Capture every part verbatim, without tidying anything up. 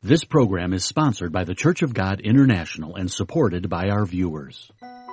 This program is sponsored by the Church of God International and supported by our viewers.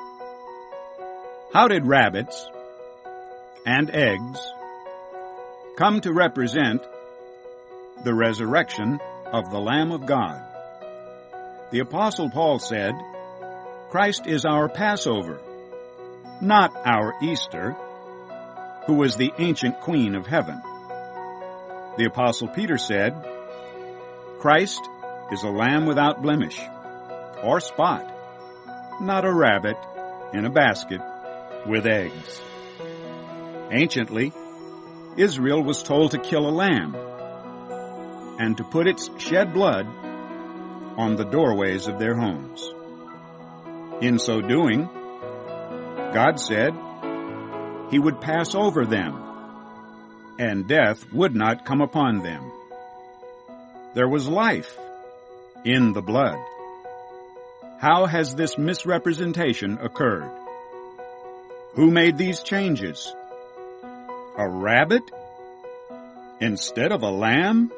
How did rabbits and eggs come to represent the resurrection of the Lamb of God? The Apostle Paul said, Christ is our Passover, not our Easter, who was the ancient queen of heaven. The Apostle Peter said, Christ is a lamb without blemish or spot, not a rabbit in a basket with eggs. Anciently, Israel was told to kill a lamb and to put its shed blood on the doorways of their homes. In so doing, God said He would pass over them, and death would not come upon them. There was life in the blood. How has this misrepresentation occurred? Who made these changes? A rabbit instead of a lamb?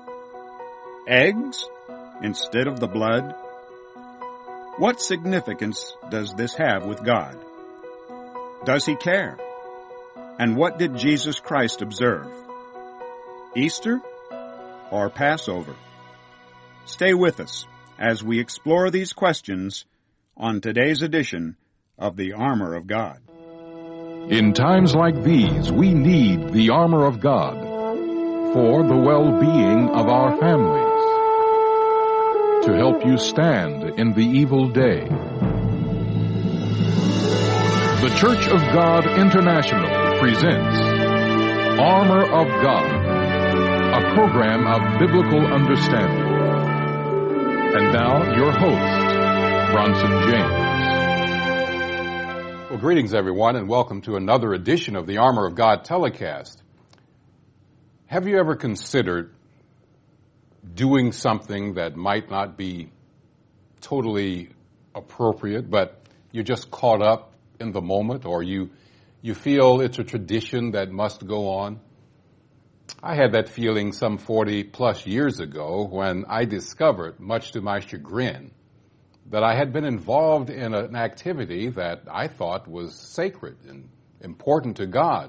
Eggs instead of the blood? What significance does this have with God? Does He care? And what did Jesus Christ observe? Easter or Passover? Stay with us as we explore these questions on today's edition of the Armor of God. In times like these, we need the armor of God for the well-being of our families, to help you stand in the evil day. The Church of God International presents Armor of God, a program of biblical understanding. And now, your host, Bronson James. Well, greetings, everyone, and welcome to another edition of the Armor of God telecast. Have you ever considered doing something that might not be totally appropriate, but you're just caught up in the moment, or you, you feel it's a tradition that must go on? I had that feeling some forty plus years ago when I discovered, much to my chagrin, that I had been involved in an activity that I thought was sacred and important to God.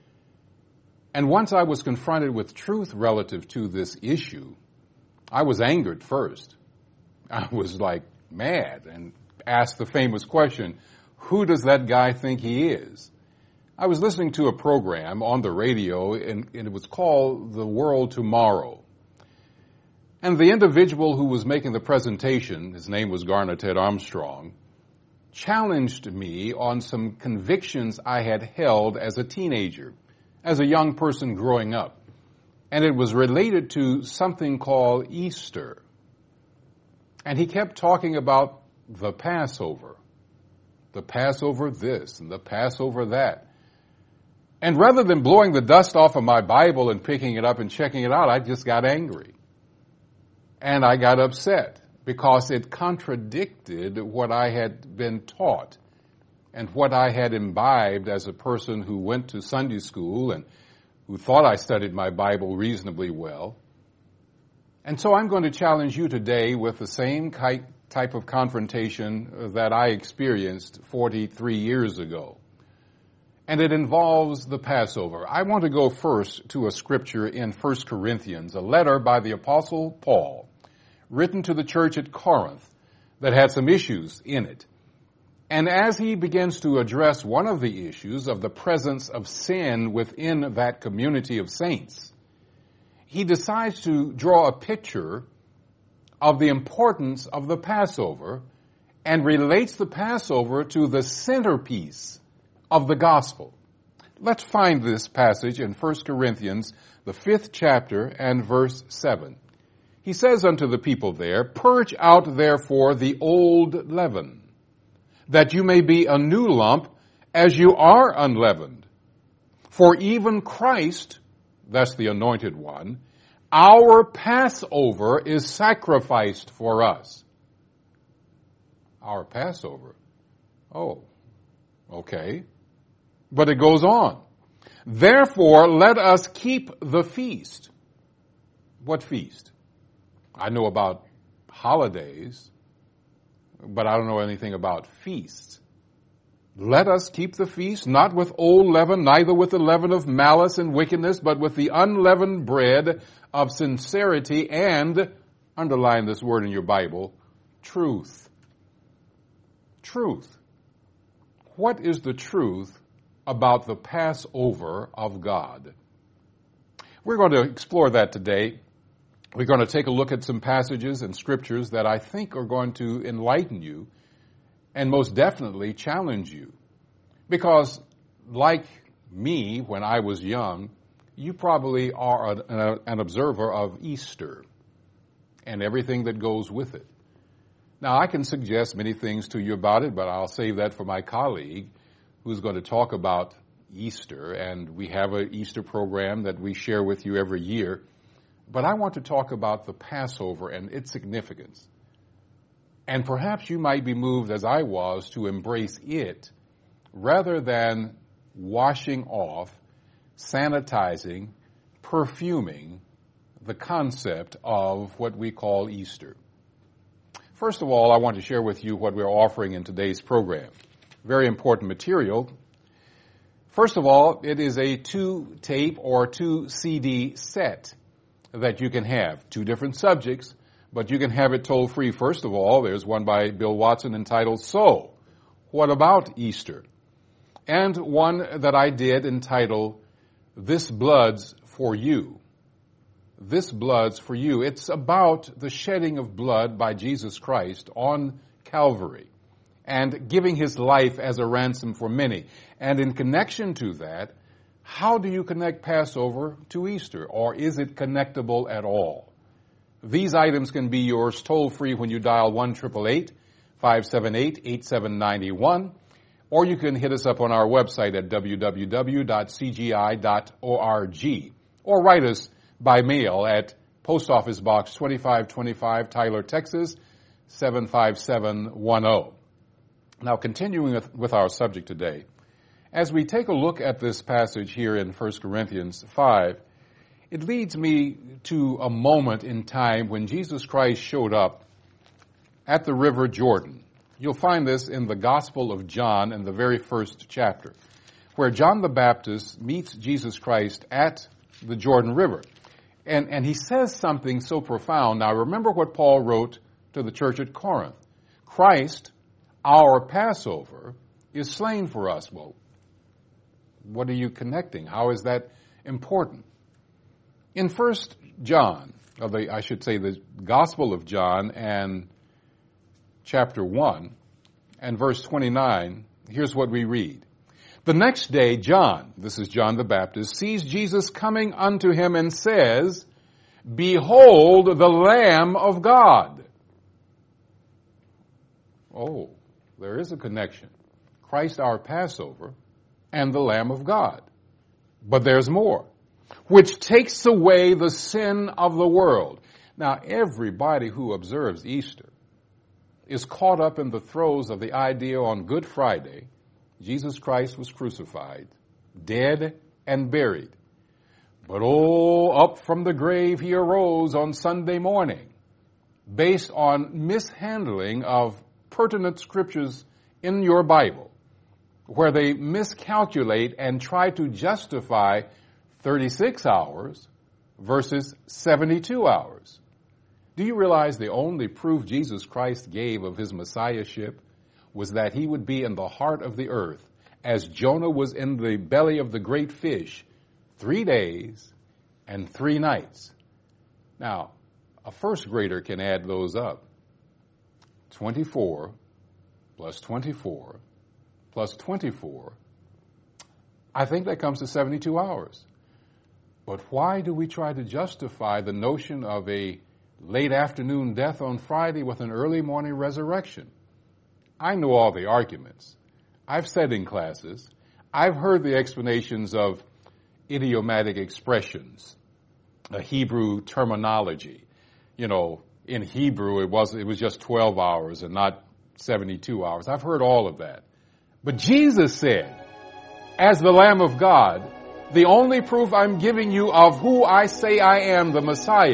And once I was confronted with truth relative to this issue, I was angered first. I was like mad and asked the famous question, who does that guy think he is? I was listening to a program on the radio, and, and it was called The World Tomorrow. And the individual who was making the presentation, his name was Garner Ted Armstrong, challenged me on some convictions I had held as a teenager, as a young person growing up. And it was related to something called Easter. And he kept talking about the Passover. The Passover this and the Passover that. And rather than blowing the dust off of my Bible and picking it up and checking it out, I just got angry. And I got upset because it contradicted what I had been taught and what I had imbibed as a person who went to Sunday school and who thought I studied my Bible reasonably well. And so I'm going to challenge you today with the same type of confrontation that I experienced forty-three years ago. And it involves the Passover. I want to go first to a scripture in First Corinthians, a letter by the Apostle Paul, written to the church at Corinth that had some issues in it. And as he begins to address one of the issues of the presence of sin within that community of saints, he decides to draw a picture of the importance of the Passover and relates the Passover to the centerpiece of the gospel. Let's find this passage in First Corinthians, the fifth chapter and verse seven. He says unto the people there, purge out therefore the old leaven, that you may be a new lump, as you are unleavened. For even Christ, that's the anointed one, our Passover is sacrificed for us. Our Passover? Oh, okay. But it goes on. Therefore, let us keep the feast. What feast? I know about holidays, but I don't know anything about feasts. Let us keep the feast, not with old leaven, neither with the leaven of malice and wickedness, but with the unleavened bread of sincerity and, underline this word in your Bible, truth. Truth. What is the truth about the Passover of God? We're going to explore that today. We're going to take a look at some passages and scriptures that I think are going to enlighten you and most definitely challenge you. Because like me, when I was young, you probably are a, an observer of Easter and everything that goes with it. Now, I can suggest many things to you about it, but I'll save that for my colleague who's going to talk about Easter. And we have an Easter program that we share with you every year. But I want to talk about the Passover and its significance. And perhaps you might be moved, as I was, to embrace it rather than washing off, sanitizing, perfuming the concept of what we call Easter. First of all, I want to share with you what we're offering in today's program. Very important material. First of all, it is a two-tape or two-C D set that you can have. Two different subjects, but you can have it toll-free. First of all, there's one by Bill Watson entitled, So, What About Easter? And one that I did entitled, This Blood's for You. This blood's for you. It's about the shedding of blood by Jesus Christ on Calvary and giving his life as a ransom for many. And in connection to that, how do you connect Passover to Easter? Or is it connectable at all? These items can be yours toll-free when you dial one eight eight eight, five seven eight, eight seven nine one, or you can hit us up on our website at w w w dot c g i dot org, or write us by mail at Post Office Box twenty-five twenty-five, Tyler, Texas, seven five seven one zero. Now, continuing with, with our subject today, as we take a look at this passage here in First Corinthians five, it leads me to a moment in time when Jesus Christ showed up at the River Jordan. You'll find this in the Gospel of John in the very first chapter, where John the Baptist meets Jesus Christ at the Jordan River. And, and he says something so profound. Now, remember what Paul wrote to the church at Corinth. Christ, our Passover, is slain for us. Well, what are you connecting? How is that important? In First John, or the, I should say the Gospel of John and chapter one and verse twenty-nine, here's what we read. The next day, John, this is John the Baptist, sees Jesus coming unto him and says, Behold the Lamb of God. Oh, there is a connection. Christ our Passover and the Lamb of God. But there's more. Which takes away the sin of the world. Now, everybody who observes Easter is caught up in the throes of the idea on Good Friday, Jesus Christ was crucified, dead and buried. But oh, up from the grave he arose on Sunday morning, based on mishandling of pertinent scriptures in your Bible, where they miscalculate and try to justify thirty-six hours versus seventy-two hours. Do you realize the only proof Jesus Christ gave of his messiahship was that he would be in the heart of the earth as Jonah was in the belly of the great fish three days and three nights? Now, a first grader can add those up. twenty-four plus twenty-four plus twenty-four. I think that comes to seventy-two hours. But why do we try to justify the notion of a late afternoon death on Friday with an early morning resurrection? I know all the arguments. I've said in classes, I've heard the explanations of idiomatic expressions, a Hebrew terminology. You know, in Hebrew it was it was just twelve hours and not seventy-two hours. I've heard all of that. But Jesus said, as the Lamb of God, the only proof I'm giving you of who I say I am, the Messiah,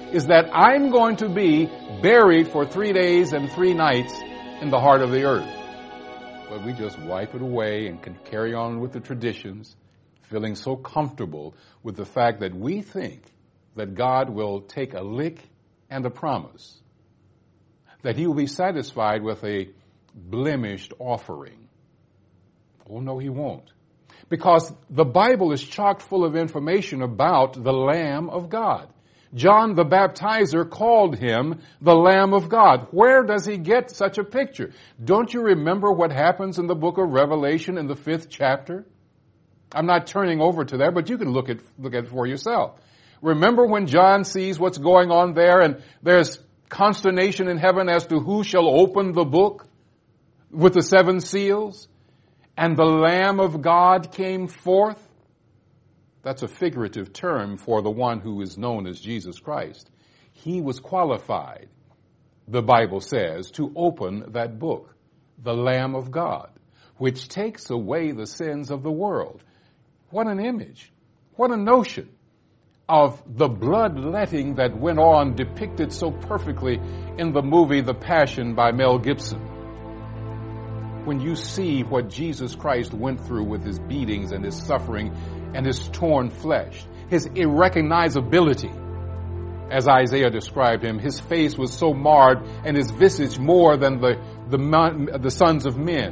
is that I'm going to be buried for three days and three nights in the heart of the earth. But we just wipe it away and can carry on with the traditions, feeling so comfortable with the fact that we think that God will take a lick and a promise, that he will be satisfied with a blemished offering. Oh, no, he won't. Because the Bible is chock full of information about the Lamb of God. John the Baptizer called him the Lamb of God. Where does he get such a picture? Don't you remember what happens in the book of Revelation in the fifth chapter? I'm not turning over to there, but you can look at, look at it for yourself. Remember when John sees what's going on there and there's consternation in heaven as to who shall open the book with the seven seals? And the Lamb of God came forth. That's a figurative term for the one who is known as Jesus Christ. He was qualified, the Bible says, to open that book, the Lamb of God, which takes away the sins of the world. What an image. What a notion of the bloodletting that went on depicted so perfectly in the movie The Passion by Mel Gibson. When you see what Jesus Christ went through with his beatings and his suffering and his torn flesh, his irrecognizability, as Isaiah described him, his face was so marred and his visage more than the, the, the sons of men.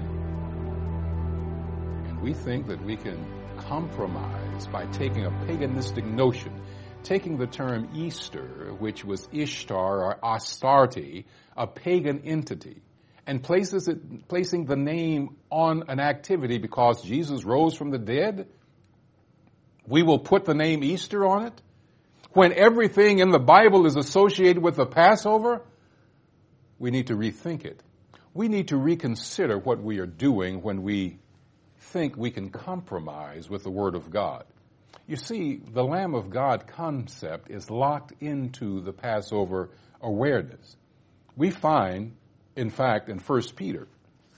And we think that we can compromise by taking a paganistic notion, taking the term Easter, which was Ishtar or Astarte, a pagan entity, and places it, placing the name on an activity because Jesus rose from the dead. We will put the name Easter on it when everything in the Bible is associated with the Passover. We need to rethink it. We need to reconsider what we are doing when we think we can compromise with the Word of God. You see, the Lamb of God concept is locked into the Passover awareness. We find, in fact, in First Peter,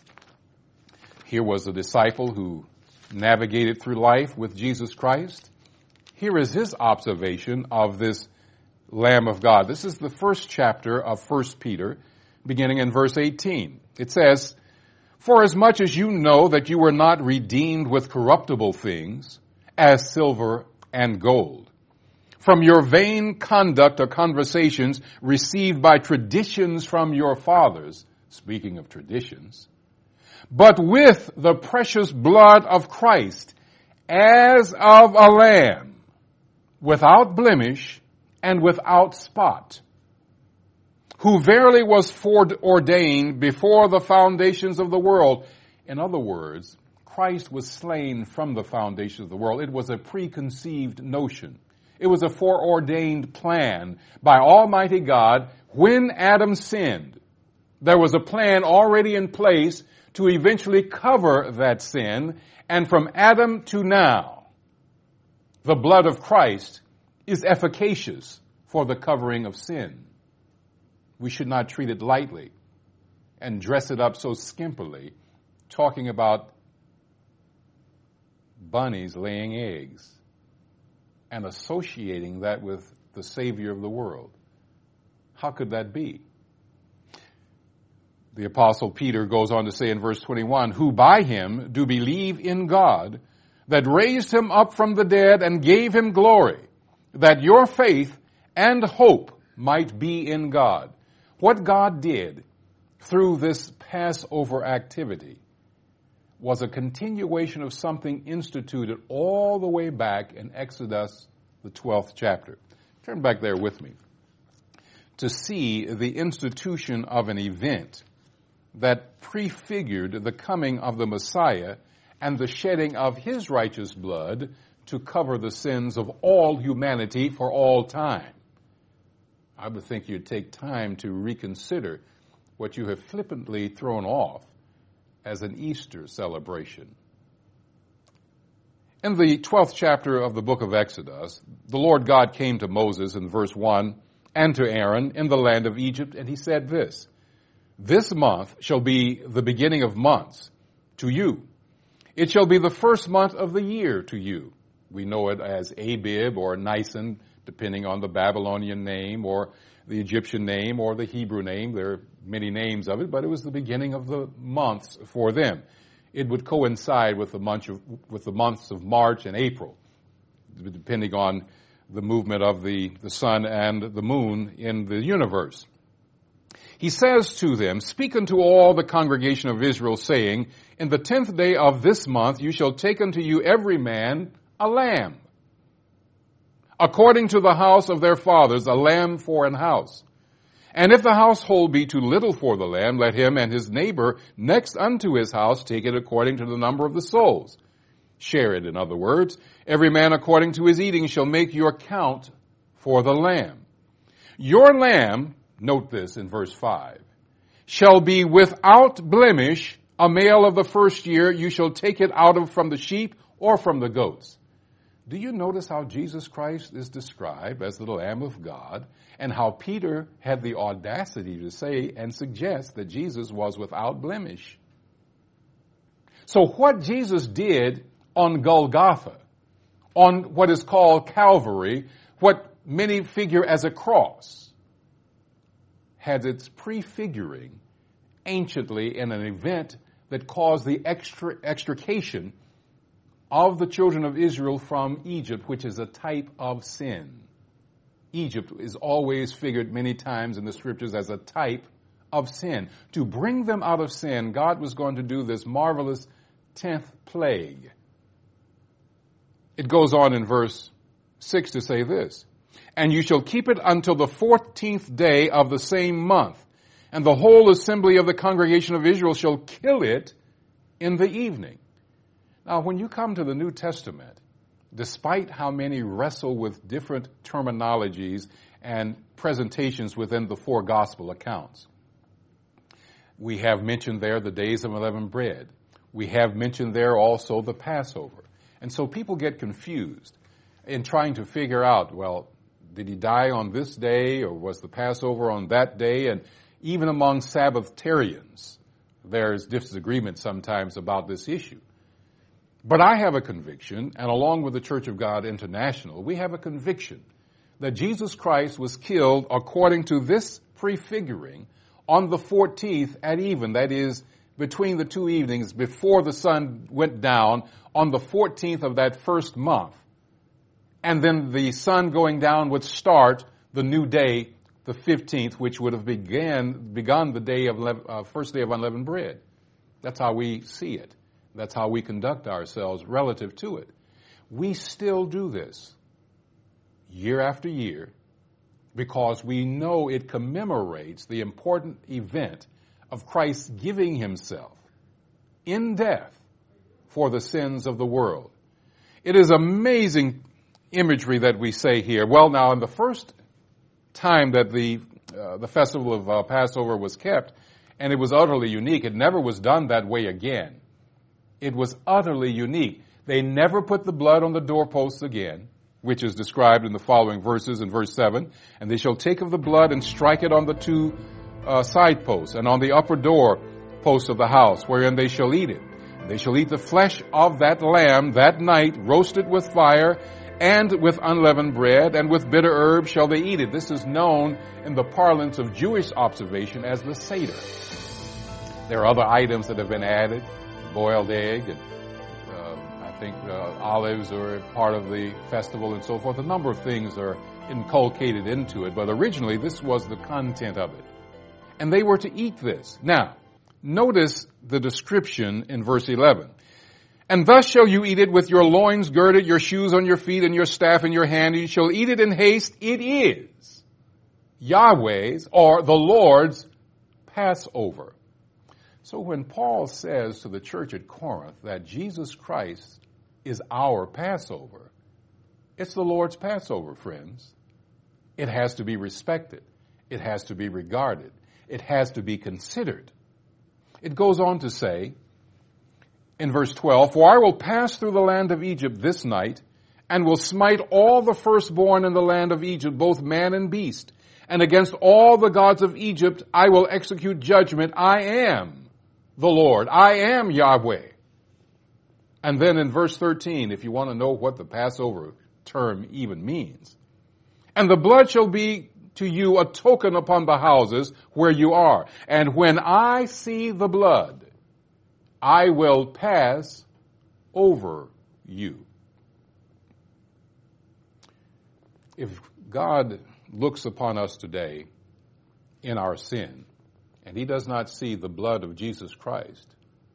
here was a disciple who navigated through life with Jesus Christ. Here is his observation of this Lamb of God. This is the first chapter of First Peter, beginning in verse eighteen. It says, "For as much as you know that you were not redeemed with corruptible things, as silver and gold, from your vain conduct or conversations received by traditions from your fathers," speaking of traditions, "but with the precious blood of Christ, as of a lamb, without blemish and without spot, who verily was foreordained before the foundations of the world." In other words, Christ was slain from the foundations of the world. It was a preconceived notion. It was a foreordained plan by Almighty God. When Adam sinned, there was a plan already in place to eventually cover that sin. And from Adam to now, the blood of Christ is efficacious for the covering of sin. We should not treat it lightly and dress it up so skimpily, talking about bunnies laying eggs and associating that with the Savior of the world. How could that be? The Apostle Peter goes on to say in verse twenty-one, "Who by him do believe in God, that raised him up from the dead and gave him glory, that your faith and hope might be in God." What God did through this Passover activity was a continuation of something instituted all the way back in Exodus, the twelfth chapter. Turn back there with me to see the institution of an event that prefigured the coming of the Messiah and the shedding of his righteous blood to cover the sins of all humanity for all time. I would think you'd take time to reconsider what you have flippantly thrown off as an Easter celebration. In the twelfth chapter of the book of Exodus, the Lord God came to Moses in verse one and to Aaron in the land of Egypt, and he said this, "This month shall be the beginning of months to you. It shall be the first month of the year to you." We know it as Abib or Nisan, depending on the Babylonian name or the Egyptian name or the Hebrew name. There are many names of it, but it was the beginning of the months for them. It would coincide with the month of, with the months of March and April, depending on the movement of the, the sun and the moon in the universe. He says to them, "Speak unto all the congregation of Israel, saying, in the tenth day of this month you shall take unto you every man a lamb, according to the house of their fathers, a lamb for an house. And if the household be too little for the lamb, let him and his neighbor next unto his house take it according to the number of the souls. Share it, in other words. Every man according to his eating shall make your count for the lamb. Your lamb," note this in verse five, "shall be without blemish, a male of the first year. You shall take it out of from the sheep or from the goats." Do you notice how Jesus Christ is described as the Lamb of God, and how Peter had the audacity to say and suggest that Jesus was without blemish? So what Jesus did on Golgotha, on what is called Calvary, what many figure as a cross, had its prefiguring anciently in an event that caused the extra, extrication of the children of Israel from Egypt, which is a type of sin. Egypt is always figured many times in the scriptures as a type of sin. To bring them out of sin, God was going to do this marvelous tenth plague. It goes on in verse six to say this, "And you shall keep it until the fourteenth day of the same month, and the whole assembly of the congregation of Israel shall kill it in the evening." Now, when you come to the New Testament, despite how many wrestle with different terminologies and presentations within the four gospel accounts, we have mentioned there the days of unleavened bread. We have mentioned there also the Passover. And so people get confused in trying to figure out, well, did he die on this day, or was the Passover on that day? And even among Sabbatarians, there's disagreement sometimes about this issue. But I have a conviction, and along with the Church of God International, we have a conviction that Jesus Christ was killed according to this prefiguring on the fourteenth at even, that is, between the two evenings before the sun went down on the fourteenth of that first month. And then the sun going down would start the new day, the fifteenth, which would have began, begun the day of uh, first day of unleavened bread. That's how we see it. That's how we conduct ourselves relative to it. We still do this year after year because we know it commemorates the important event of Christ giving himself in death for the sins of the world. It is amazing imagery that we say here. Well, now, in the first time that the uh, the festival of uh, Passover was kept, and it was utterly unique, it never was done that way again. It was utterly unique. They never put the blood on the doorposts again, which is described in the following verses in verse seven. "And they shall take of the blood and strike it on the two uh, side posts and on the upper door posts of the house, wherein they shall eat it. And they shall eat the flesh of that lamb that night, roasted with fire and with unleavened bread, and with bitter herbs shall they eat it." This is known in the parlance of Jewish observation as the Seder. There are other items that have been added. Boiled egg, and uh, I think uh, olives are part of the festival and so forth. A number of things are inculcated into it, but originally this was the content of it. And they were to eat this. Now, notice the description in verse eleven. "And thus shall you eat it with your loins girded, your shoes on your feet, and your staff in your hand. You shall eat it in haste. It is Yahweh's," or the Lord's, Passover. So when Paul says to the church at Corinth that Jesus Christ is our Passover, it's the Lord's Passover, friends. It has to be respected. It has to be regarded. It has to be considered. It goes on to say in verse twelve, "For I will pass through the land of Egypt this night, and will smite all the firstborn in the land of Egypt, both man and beast. And against all the gods of Egypt I will execute judgment. I am the Lord. I am Yahweh." And then in verse thirteen, if you want to know what the Passover term even means, And the blood shall be to you a token upon the houses where you are. And when I see the blood, I will pass over you. If God looks upon us today in our sin, and he does not see the blood of Jesus Christ,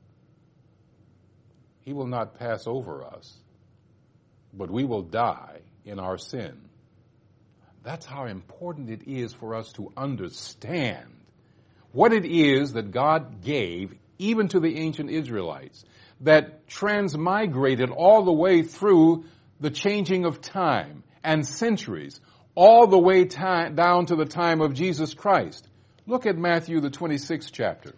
he will not pass over us, but we will die in our sin. That's how important it is for us to understand what it is that God gave even to the ancient Israelites, that transmigrated all the way through the changing of time and centuries, all the way ti- down to the time of Jesus Christ. Look at Matthew, the twenty-sixth chapter,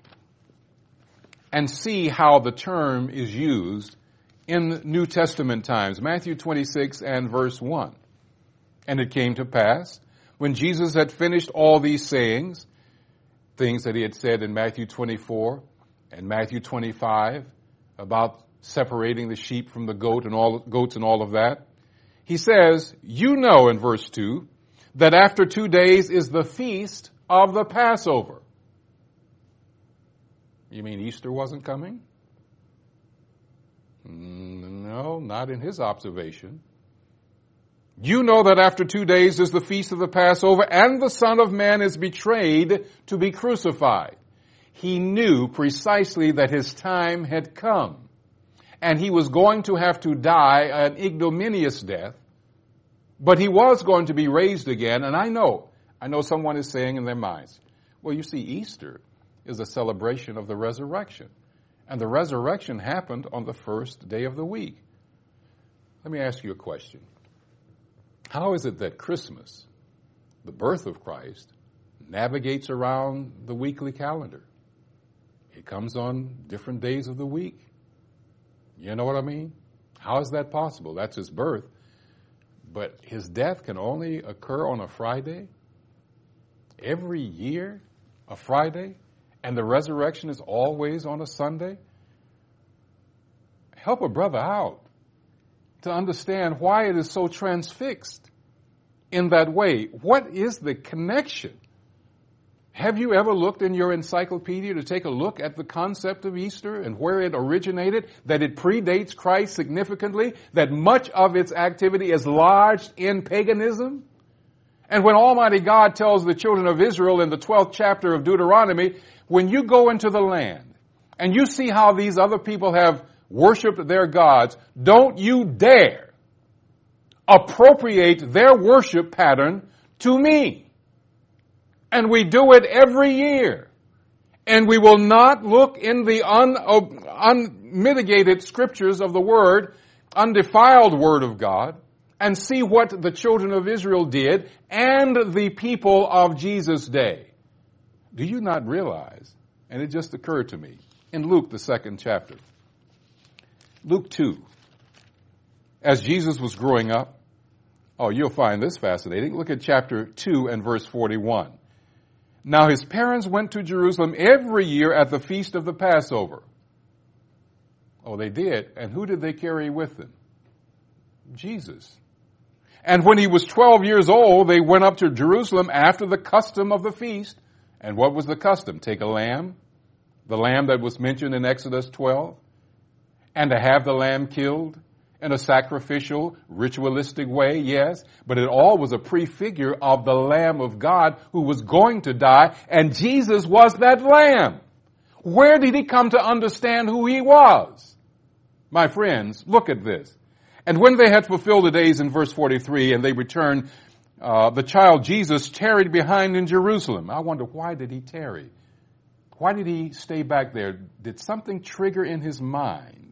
and see how the term is used in New Testament times. Matthew twenty-six and verse one. And it came to pass, when Jesus had finished all these sayings, things that he had said in Matthew twenty-four and Matthew twenty-five about separating the sheep from the goat and all goats and all of that, he says, you know in verse two, that after two days is the feast of the Passover. You mean Easter wasn't coming? No, not in his observation. You know that after two days is the feast of the Passover, and the Son of Man is betrayed to be crucified. He knew precisely that his time had come, and he was going to have to die an ignominious death, but he was going to be raised again. And I know, I know someone is saying in their minds, well, you see, Easter is a celebration of the resurrection, and the resurrection happened on the first day of the week. Let me ask you a question. How is it that Christmas, the birth of Christ, navigates around the weekly calendar? It comes on different days of the week. You know what I mean? How is that possible? That's his birth. But his death can only occur on a Friday? Every year, a Friday? And the resurrection is always on a Sunday? Help a brother out to understand why it is so transfixed in that way. What is the connection? Have you ever looked in your encyclopedia to take a look at the concept of Easter and where it originated, that it predates Christ significantly, that much of its activity is lodged in paganism? And when Almighty God tells the children of Israel in the twelfth chapter of Deuteronomy, when you go into the land and you see how these other people have worshiped their gods, don't you dare appropriate their worship pattern to me. And we do it every year. And we will not look in the un, unmitigated scriptures of the Word, undefiled Word of God, and see what the children of Israel did and the people of Jesus' day. Do you not realize, and it just occurred to me, in Luke, the second chapter, Luke two, as Jesus was growing up, oh, you'll find this fascinating. Look at chapter two and verse forty-one. Now his parents went to Jerusalem every year at the feast of the Passover. Oh, they did. And who did they carry with them? Jesus. And when he was twelve years old, they went up to Jerusalem after the custom of the feast. And what was the custom? Take a lamb, the lamb that was mentioned in Exodus twelve, and to have the lamb killed in a sacrificial, ritualistic way, yes, but it all was a prefigure of the Lamb of God who was going to die, and Jesus was that lamb. Where did he come to understand who he was? My friends, look at this. And when they had fulfilled the days in verse forty-three, and they returned, uh, the child Jesus tarried behind in Jerusalem. I wonder, why did he tarry? Why did he stay back there? Did something trigger in his mind?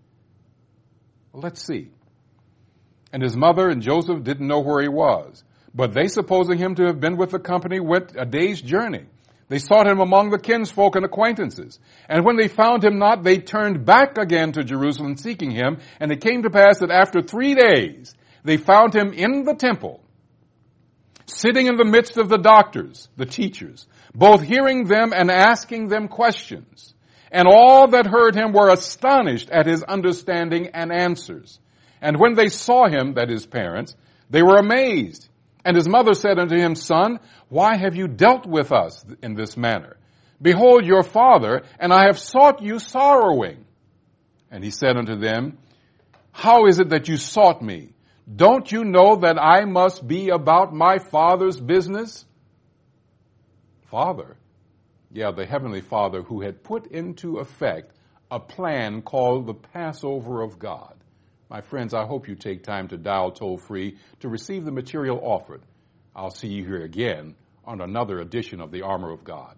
Well, let's see. And his mother and Joseph didn't know where he was, but they, supposing him to have been with the company, went a day's journey. They sought him among the kinsfolk and acquaintances. And when they found him not, they turned back again to Jerusalem seeking him. And it came to pass that after three days, they found him in the temple, sitting in the midst of the doctors, the teachers, both hearing them and asking them questions. And all that heard him were astonished at his understanding and answers. And when they saw him, that is parents, they were amazed. And his mother said unto him, Son, why have you dealt with us in this manner? Behold your father, and I have sought you sorrowing. And he said unto them, How is it that you sought me? Don't you know that I must be about my Father's business? Father, yeah, the Heavenly Father who had put into effect a plan called the Passover of God. My friends, I hope you take time to dial toll-free to receive the material offered. I'll see you here again on another edition of the Armor of God.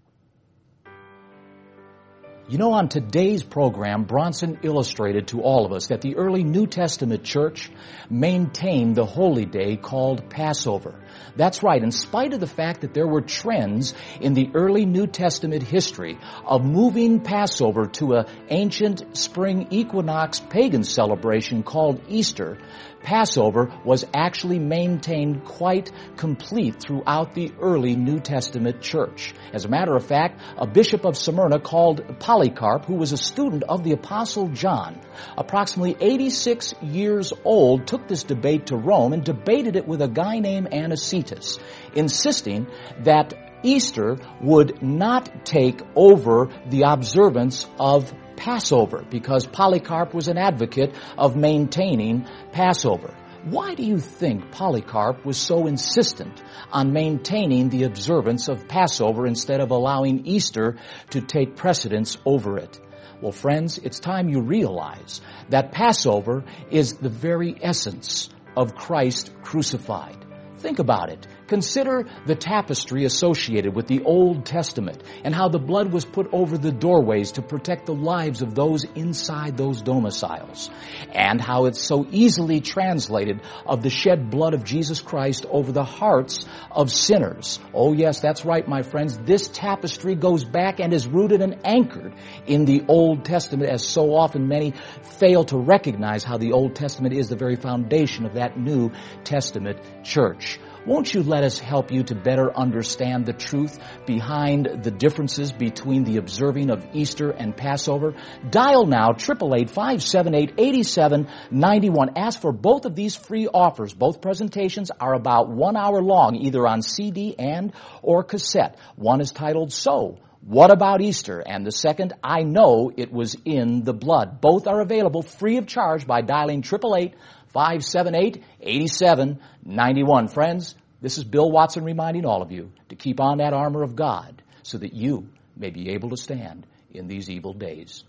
You know, on today's program, Bronson illustrated to all of us that the early New Testament church maintained the holy day called Passover. That's right, in spite of the fact that there were trends in the early New Testament history of moving Passover to an ancient spring equinox pagan celebration called Easter, Passover was actually maintained quite complete throughout the early New Testament church. As a matter of fact, a bishop of Smyrna called Polycarp, who was a student of the Apostle John, approximately eighty-six years old, took this debate to Rome and debated it with a guy named Anicetus, insisting that Easter would not take over the observance of Passover, because Polycarp was an advocate of maintaining Passover. Why do you think Polycarp was so insistent on maintaining the observance of Passover instead of allowing Easter to take precedence over it? Well, friends, it's time you realize that Passover is the very essence of Christ crucified. Think about it. Consider the tapestry associated with the Old Testament and how the blood was put over the doorways to protect the lives of those inside those domiciles, and how it's so easily translated of the shed blood of Jesus Christ over the hearts of sinners. Oh yes, that's right, my friends. This tapestry goes back and is rooted and anchored in the Old Testament, as so often many fail to recognize how the Old Testament is the very foundation of that New Testament church. Won't you let us help you to better understand the truth behind the differences between the observing of Easter and Passover? Dial now, eight eight eight, five seven eight, eight seven nine one. Ask for both of these free offers. Both presentations are about one hour long, either on C D and or cassette. One is titled, So, What About Easter? And the second, I Know It Was in the Blood. Both are available free of charge by dialing eight eight eight, five seven eight, eight seven nine one. Friends, this is Bill Watson reminding all of you to keep on that armor of God so that you may be able to stand in these evil days.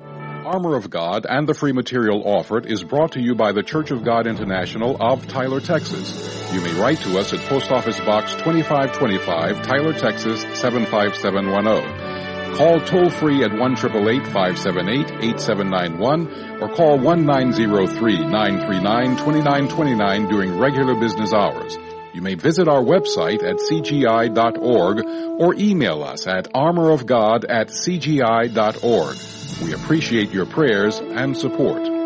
Armor of God and the free material offered is brought to you by the Church of God International of Tyler, Texas. You may write to us at Post Office Box twenty-five twenty-five, Tyler, Texas seven five seven one zero. Call toll-free at one eight eight eight, five seven eight, eight seven nine one or call one nine zero three, nine three nine, two nine two nine during regular business hours. You may visit our website at c g i dot org or email us at armorofgod at c g i dot org. We appreciate your prayers and support.